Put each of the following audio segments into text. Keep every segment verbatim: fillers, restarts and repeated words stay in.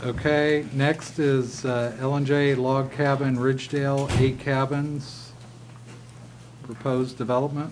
Okay, next is uh, L and J Log Cabin Ridgedale, eight cabins, proposed development.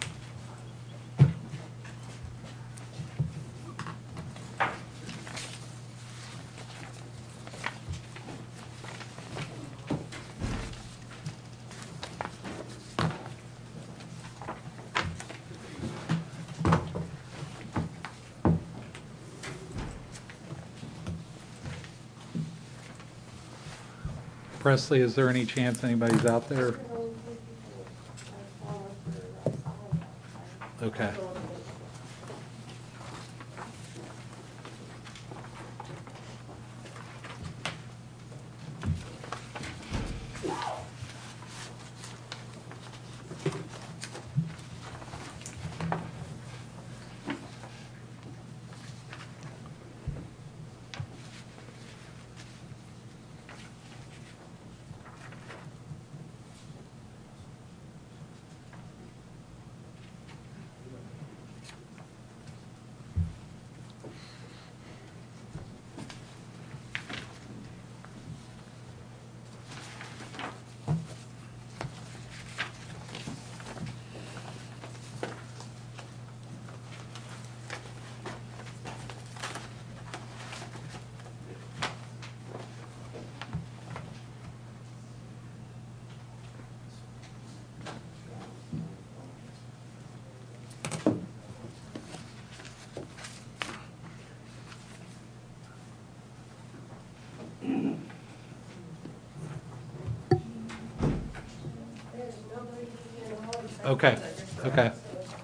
Presley, is there any chance anybody's out there? Okay. Okay, okay.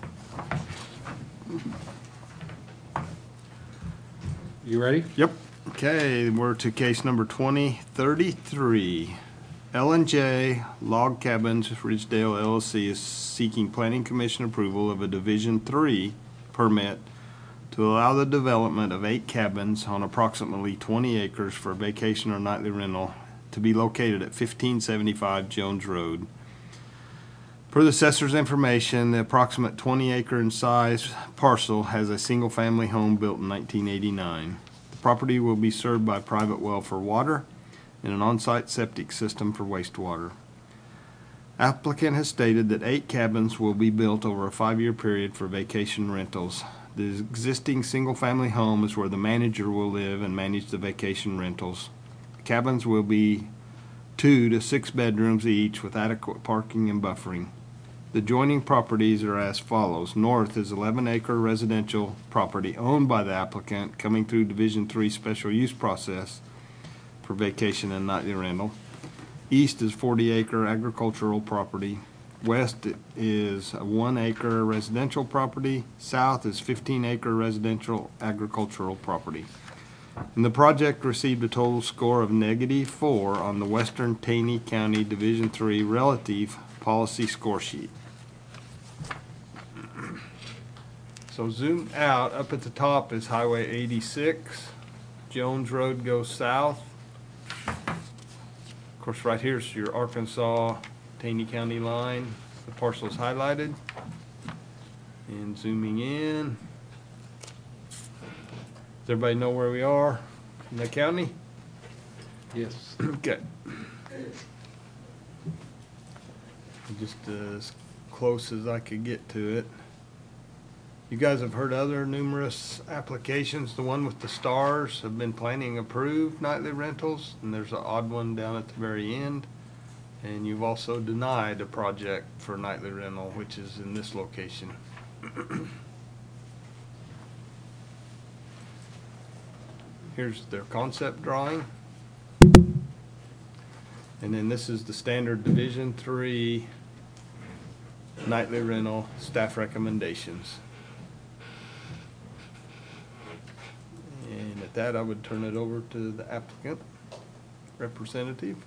You ready? Yep. Okay, we're to case number twenty thirty-three. L and J Log Cabins Ridgedale L L C is seeking Planning Commission approval of a Division Three permit to allow the development of eight cabins on approximately twenty acres for vacation or nightly rental to be located at fifteen seventy-five Jones Road. Per the assessor's information, the approximate twenty acre in size parcel has a single family home built in nineteen eighty-nine. The property will be served by private well for water and an on-site septic system for wastewater. Applicant has stated that eight cabins will be built over a five-year period for vacation rentals. The existing single-family home is where the manager will live and manage the vacation rentals. The cabins will be two to six bedrooms each with adequate parking and buffering. The adjoining properties are as follows. North is eleven acre residential property owned by the applicant coming through Division Three special use process for vacation and nightly rental. East is forty acre agricultural property. West is a one acre residential property. South is fifteen acre residential agricultural property. And the project received a total score of negative four on the Western Taney County Division Three Relative Policy Score Sheet. So zoom out, up at the top is Highway eighty-six. Jones Road goes south. Of course, right here's your Arkansas Taney County line. The parcel's highlighted. And zooming in. Does everybody know where we are in the county? Yes. Okay. Just as close as I could get to it. You guys have heard other numerous applications. The one with the stars have been planning approved nightly rentals, and there's an odd one down at the very end. And you've also denied a project for nightly rental, which is in this location. Here's their concept drawing. And then this is the standard Division Three nightly rental staff recommendations. And at that, I would turn it over to the applicant representative.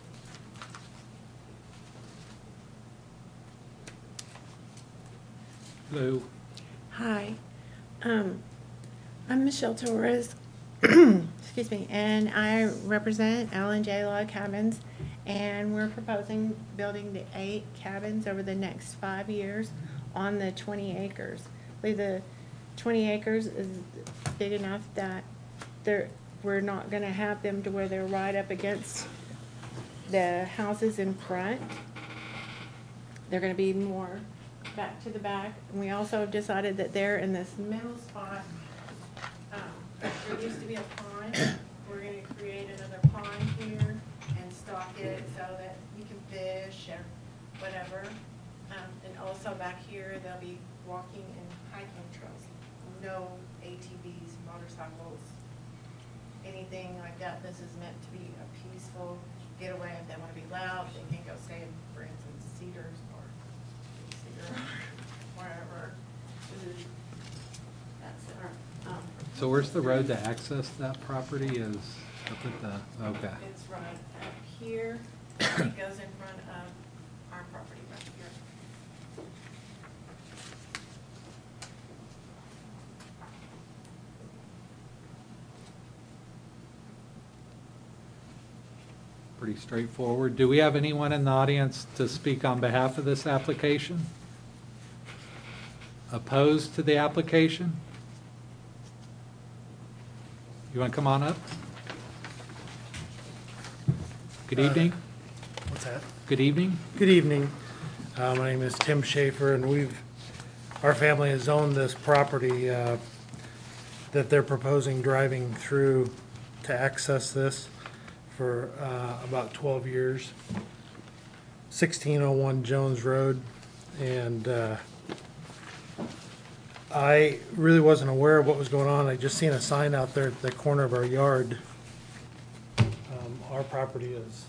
Hello. Hi, um, I'm Michelle Torres, excuse me, and I represent L and J Log Cabins, and we're proposing building the eight cabins over the next five years on the twenty acres. I believe the twenty acres is big enough that there, we're not gonna have them to where they're right up against the houses in front. They're gonna be more back to the back. And we also decided that they're in this middle spot. Um, there used to be a pond. We're gonna create another pond here and stock it so that you can fish or whatever. Um, and also back here, there'll be walking and hiking trails. No A T Vs, motorcycles, anything like that. This is meant to be a peaceful getaway. If they want to be loud, they can go stay in, for instance, Cedars or Cedar or wherever. This is, that's our, um. So where's the road to access that property is up at the, okay. It's right up here. It goes in front of our property right here. Pretty straightforward. Do we have anyone in the audience to speak on behalf of this application? Opposed to the application? You want to come on up? Good evening. What's that? Good evening. Good evening. Uh, my name is Tim Schaefer, and we've, our family has owned this property uh, that they're proposing driving through to access this for uh, about twelve years. sixteen oh one Jones Road, and uh, I really wasn't aware of what was going on. I just seen a sign out there at the corner of our yard. Um, Our property is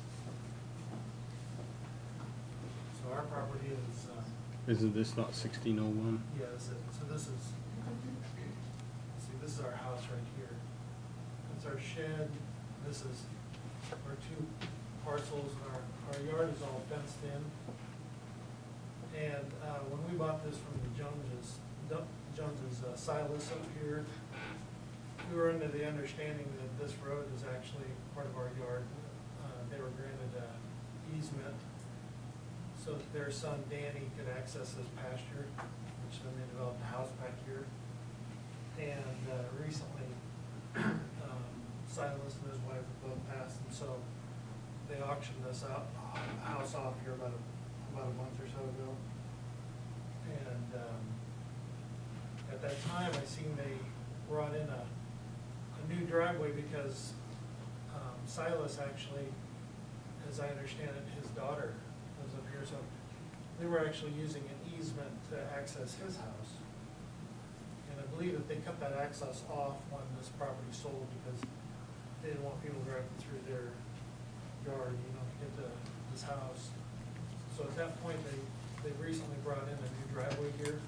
So our property is, uh, Isn't this not sixteen oh one? yeah, this is, so this is, see, this is our house right here. That's our shed, this is our two parcels, and our, our yard is all fenced in. And, uh, when we bought this from the Joneses, Du- Joneses uh, Silas up here, we were under the understanding that this road is actually part of our yard. Uh, they were granted a easement so that their son Danny could access his pasture, which then they developed a house back here. And uh, recently, um, Silas and his wife have both passed, and so they auctioned this out, uh, house off here about a, about a month or so ago. And um, at that time, I seen they brought in a, a new driveway because um, Silas actually, as I understand it, his daughter lives up here, so they were actually using an easement to access his house. And I believe that they cut that access off when this property sold because they didn't want people driving through their yard, you know, to get to this house. So at that point, they, they recently brought in a new driveway here.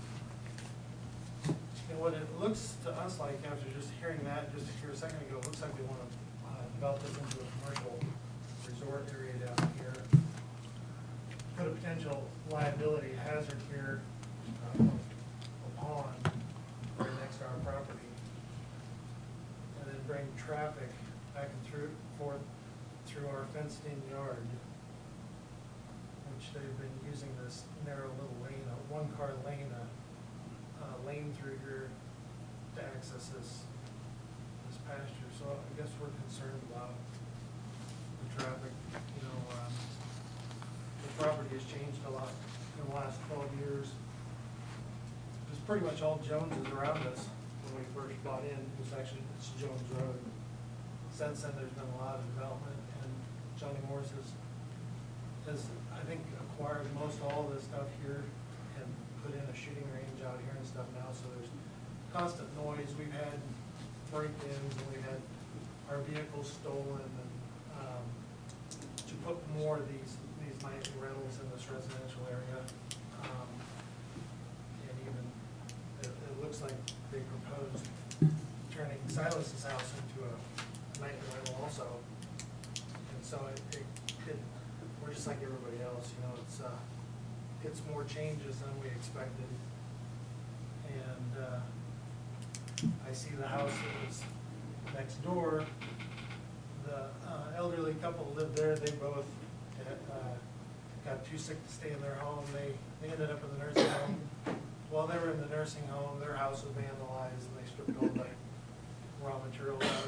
And what it looks to us like, after just hearing that just here a second ago, it looks like they want to uh, develop this into a commercial resort area down here. Put a potential liability hazard here, uh, a pond right next to our property. And then bring traffic back and through, forth, through our fenced-in yard, which they've been using this narrow little lane, a one-car lane, a uh, lane through here to access this, this pasture. So I guess we're concerned about the traffic, you know, um, the property has changed a lot in the last twelve years. It's pretty much all Joneses around us when we first bought in. It was actually, it's Jones Road. Since then, there's been a lot of development, and Johnny Morris has, has, I think, acquired most all of this stuff here and put in a shooting range out here and stuff now, so there's constant noise. We've had break-ins, and we've had our vehicles stolen, and, um, to put more of these, these Miami rentals in this residential area. Um, and even, it, it looks like they proposed turning Silas's house into a nightly rental also. And so it, it, it, we're just like everybody else, you know, it's, uh, it's more changes than we expected. And, uh, I see the house that was next door. The, uh, elderly couple that lived there, they both, uh, got too sick to stay in their home. They, they ended up in the nursing home. While they were in the nursing home, their house was vandalized and they stripped all the raw materials out of it.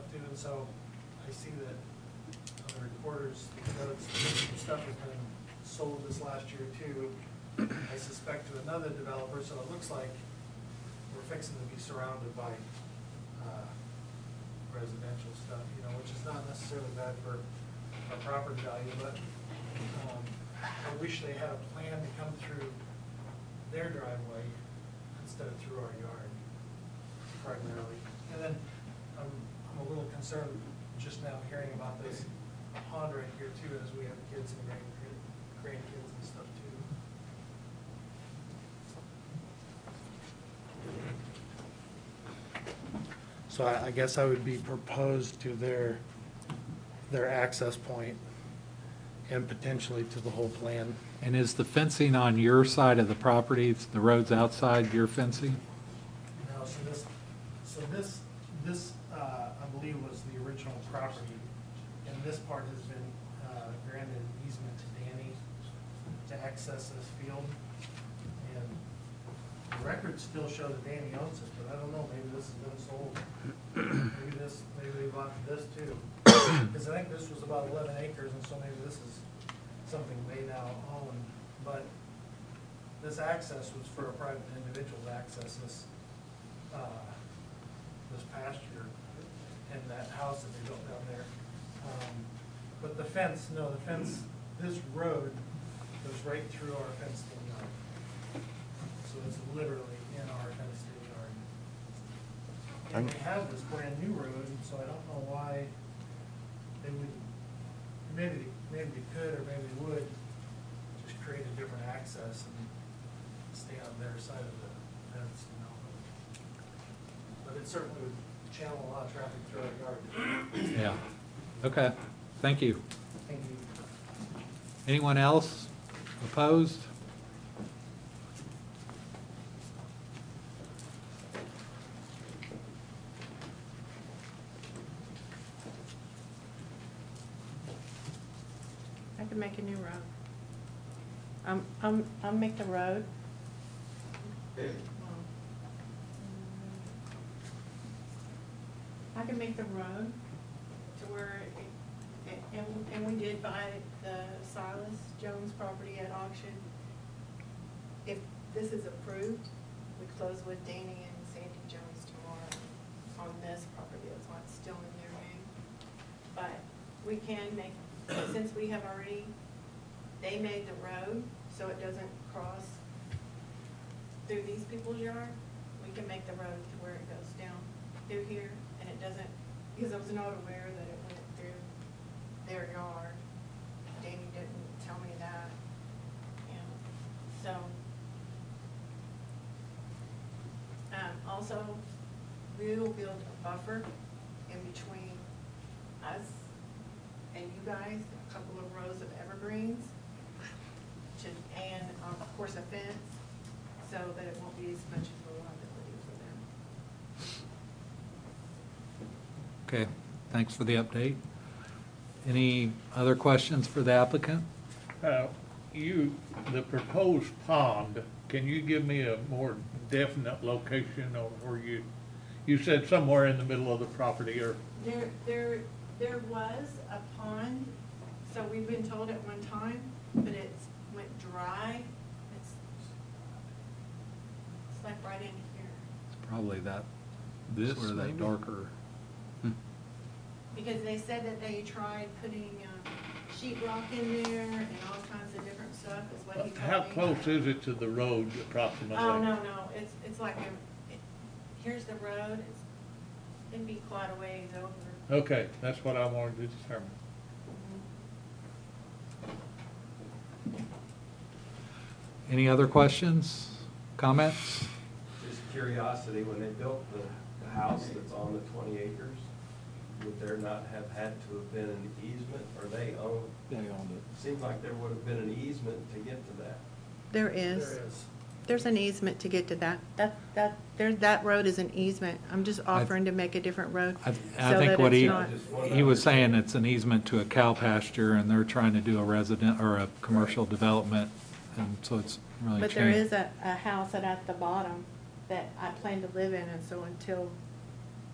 stuff too, and so I see that on the recorders, notes, some stuff has been sold this last year too. I suspect to another developer, so it looks like we're fixing to be surrounded by, uh, residential stuff, you know, which is not necessarily bad for our property value, but, um, I wish they had a plan to come through their driveway instead of through our yard primarily. And then I'm, I'm a little concerned just now hearing about this pond right here too, as we have kids and grand, grandkids and stuff too. So I, I guess I would be proposed to their, their access point and potentially to the whole plan. And is the fencing on your side of the property, the road's outside your fencing? No, so this, so this, this, uh, I believe was the original property, and this part has been, uh, granted an easement to Danny to access this field. And the records still show that Danny owns it, but I don't know, maybe this has been sold. Maybe this, maybe they bought this too. Because I think this was about eleven acres, and so maybe this is something they now own. But this access was for a private individual to access this, uh, this pasture and that house that they built down there. Um, But the fence, no, the fence, this road goes right through our fenced-in yard. So it's literally in our fenced-in yard. And they have this brand-new road, and so I don't know why they would, maybe, maybe they could, or maybe would, just create a different access and stay on their side of the fence, you know. But it certainly would channel a lot of traffic through our yard. Yeah. Okay, thank you. Thank you. Anyone else opposed? I can make a new road. Um, I'm, I'll make the road. I can make the road to where, it- and, and we did buy the Silas Jones property at auction. If this is approved, we close with Danny and Sandy Jones tomorrow on this property, that's why it's still in their name. But we can make, since we have already, they made the road, so it doesn't cross through these people's yard, we can make the road to where it goes down through here, and it doesn't, because I was not aware that it went through their yard. Danny didn't tell me that, and so. Um, also, we will build a buffer in between us and you guys, a couple of rows of evergreens, to, and um, of course a fence, so that it won't be as much of a liability for them. Okay, thanks for the update. Any other questions for the applicant? Uh, You, the proposed pond, can you give me a more definite location, or, or you, you said somewhere in the middle of the property, or? There, there, there was a pond, so we've been told at one time, but it's went dry. It's, it's like right in here. It's probably that, This sort of that maybe? darker. Hmm. Because they said that they tried putting um, sheet rock in there and all kinds of different stuff, is what he told me. How close is it to the road approximately? Oh, no, no, it's, it's like, a- it- here's the road, it's, it'd be quite a ways over. Okay, that's what I wanted to determine. Any other questions, comments? Just curiosity, when they built the, the house that's on the twenty acres, would there not have had to have been an easement, or they own? They owned it. Seems like there would have been an easement to get to that. There is. There is. There's an easement to get to that. That, that, there, that road is an easement. I'm just offering to make a different road. I, so I think that what it's he, not- he was saying it's an easement to a cow pasture, and they're trying to do a resident, or a commercial development, and so it's really But there changed. is a, a house that at the bottom that I plan to live in, and so until